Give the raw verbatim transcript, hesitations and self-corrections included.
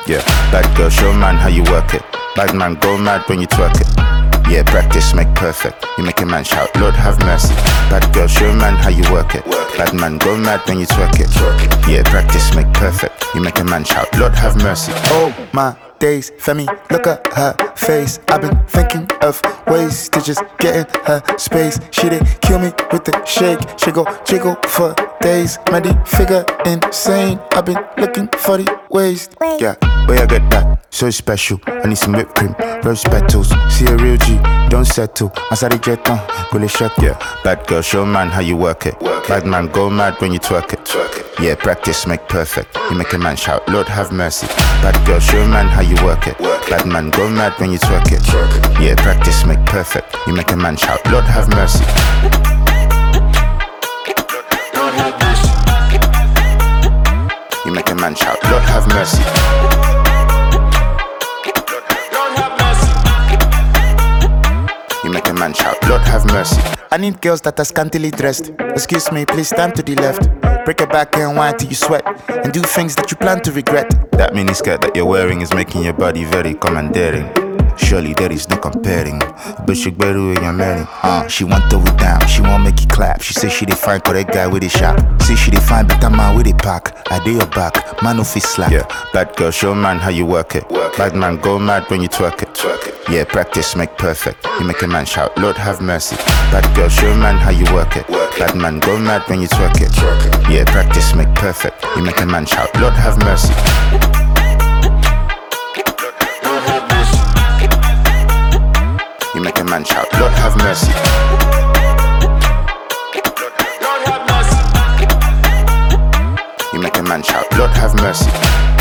Yeah, bad girl, show man how you work it. Bad man, go mad when you twerk it. Yeah, practice make perfect. You make a man shout, Lord have mercy. Bad girl, show man how you work it. Bad man, go mad when you twerk it. Yeah, practice make perfect. You make a man shout, Lord have mercy. Oh my days, Femi, look at her face. I've been thinking of ways to just get in her space. She did kill me with the shake. She go jiggle for days. Mady figure insane. I've been looking for the ways. Yeah, where I get that? So special. I need some whipped cream, rose petals. See a real G, don't settle. Masari jeton, go le shut. Yeah, bad girl, show man how you work it. Bad man, go mad when you twerk it. Yeah, practice make perfect. You make a man shout, Lord have mercy. Bad girl, show man how you work it. Bad man, go mad when you twerk it. Yeah, practice make perfect. You make a man shout, Lord have mercy. Lord have mercy. You make a man shout, Lord have mercy. Lord have mercy. You make a man shout, Lord have mercy. I need girls that are scantily dressed. Excuse me, please stand to the left. Break your back and whine till you sweat. And do things that you plan to regret. That mini skirt that you're wearing is making your body very commandeering. Surely there is no comparing. But she better with your man. Uh, she want throw it down, she won't make it clap. She say she dey find correct guy with a shot. Say she dey find better man with a pack. I do your back, man no fit slap. Yeah, bad girl, show man how you work it. Bad man, go mad when you twerk it. Yeah, practice make perfect. You make a man shout, Lord have mercy. Bad girl, show man how you work it. Bad man, go mad when you twerk it. Yeah, practice make perfect. You make a man shout, Lord have mercy. Lord have mercy. You make a man shout, Lord have mercy. Lord have mercy. You make a man shout, Lord have mercy.